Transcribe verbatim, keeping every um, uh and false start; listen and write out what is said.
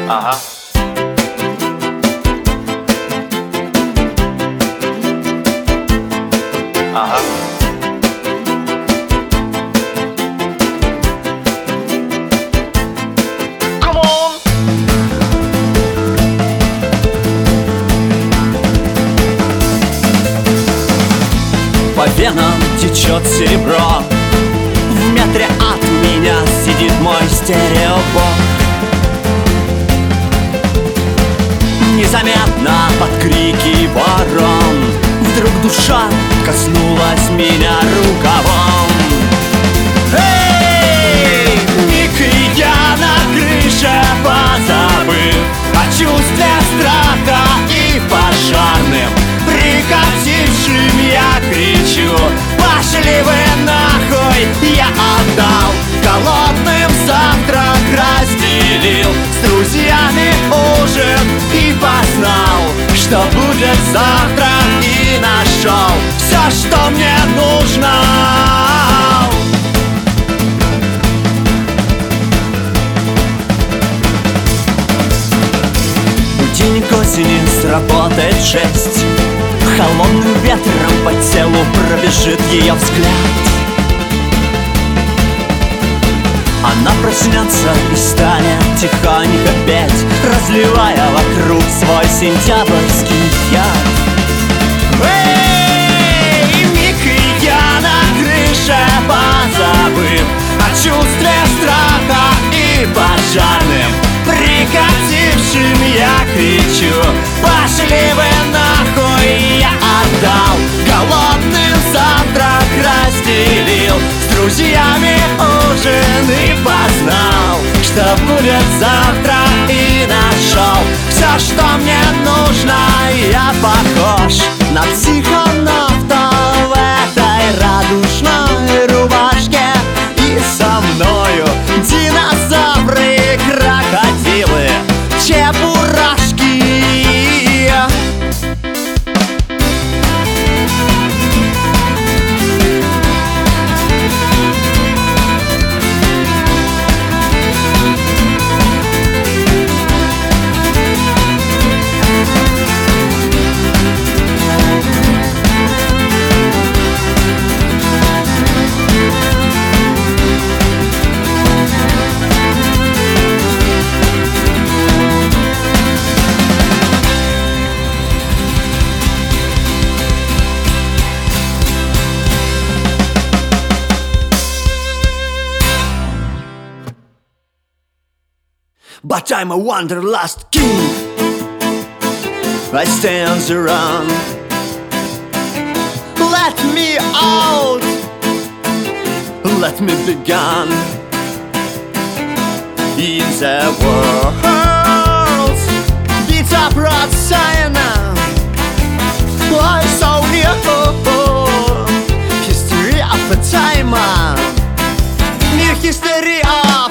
Ага. Ага. Come on! По венам течет серебро, в метре от меня сидит мой стереобок. Незаметно под крики ворон вдруг душа коснулась меня рукавом. Эй! Миг, и я на крыше, позабыв о чувстве страха и пожарным прикатившим, я кричу: пошли вы нахуй! Я отдал голодным завтрак, разделил с друзьями ужин и познал, что будет завтра, и нашел все, что мне нужно. Будильник осени сработает в шесть, холодным ветром по телу пробежит ее взгляд. Она проснется и станет тихонько петь, разливая вокруг свой сентябрьский яд. Эй, миг, и я на крыше, позабыв о чувстве страха и пожарным прикатившим, я кричу: пошли вы нахуй! Я отдал голодным завтрак, разделил с друзьями ужин и познал, что будет завтра, и нашел все, что мне нужно. Я похож на психонавта в этой радужной рубашке, и со мною динозавры и крокодилы, чебурашки. But I'm a wanderlust king. I stay on the run. Let me out, let me begin in the world. Beat up rod Siena, I saw you. History of a time, new history of